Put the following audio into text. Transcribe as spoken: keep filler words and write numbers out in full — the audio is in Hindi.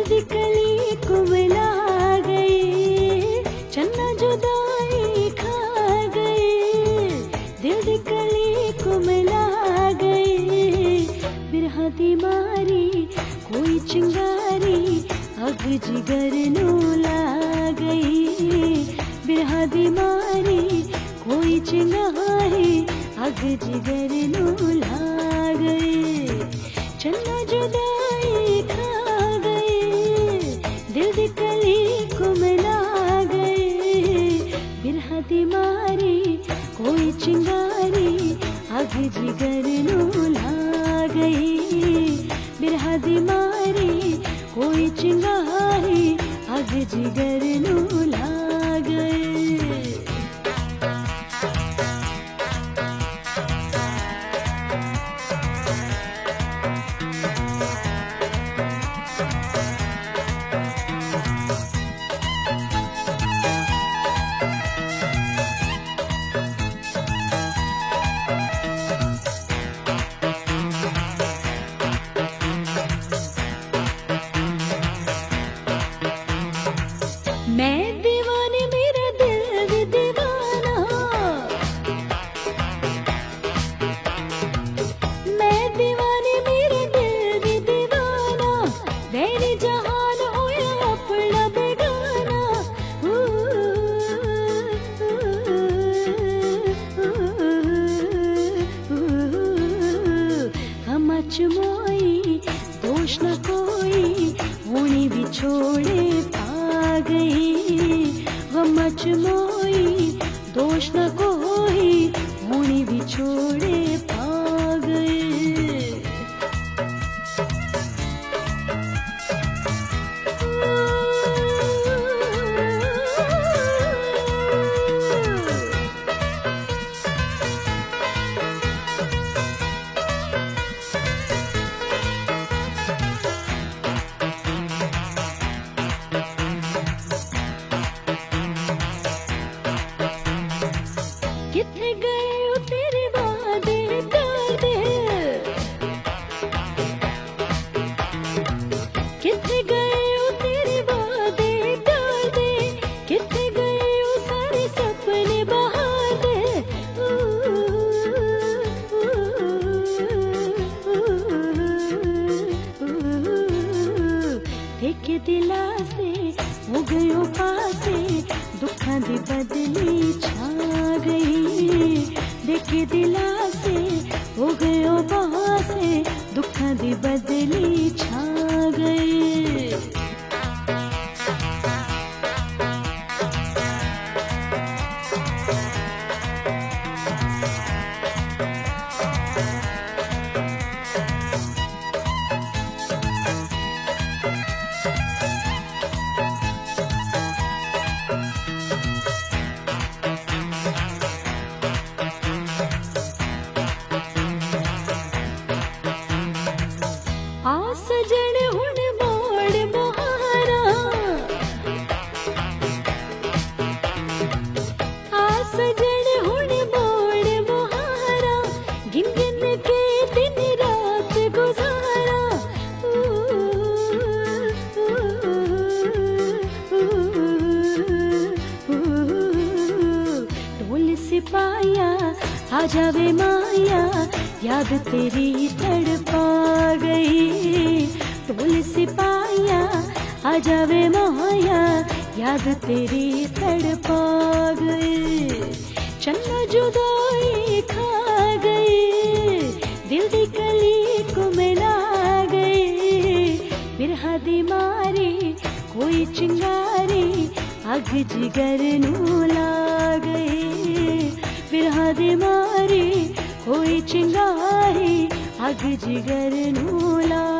दी कली कुमला गई, चन्ना जुदाई खा गई। दिल दी कली कुमला गई, बिरहा दी मारी कोई चिंगारी अग जिगर नू ला गई। बिरहा दी मारी कोई चिंगारी अग जिगर नू ला गई। चन्ना जुदाई खा गई, दिल दी कली कुमला गई। बिरहा दी मारी कोई चिंगारी अग जिगर नू ला गई। बिरहा दी मारी कोई चिंगारी अग जिगर नू ला गई। मैं दीवानी मेरा दिल भी दीवाना, मैं दीवानी मेरा दिल भी दीवाना। वैरी जहान होया अपना बेगाना। हम अचमोई दोष न कोई, होनी भी छोड़े गई। गम अचमोई दोष न कोई, होनी भी छोड़े पा गई। किथे गए तेरे वादे करदे, किथे गए तेरे वादे करदे, किथे गए सारे सपने बहादे। देखे दिला से हो गयो पासे, दुखां दी बदली छा गई। देखे दिला से हो गयो पासे, दुखां दी बदली छा गई। आ सजन हुण मोड़ बहारा, आ सजन हुण मोड़ बहारा। गिन गिन के दिन रात गुजारा। ढोल सिपाया आ जावे माया, याद तेरी तड़पा गई। ढोल सिपाया आ जावे माया, याद तेरी तड़पा गई। चन्ना जुदाई खा गई, दिल दी कली कुमला गई। बिरहा दी मारी कोई चिंगारी अग जिगर नू ला गई। बिरहा दी मारी कोई चिंगारी अग जिगर नू ला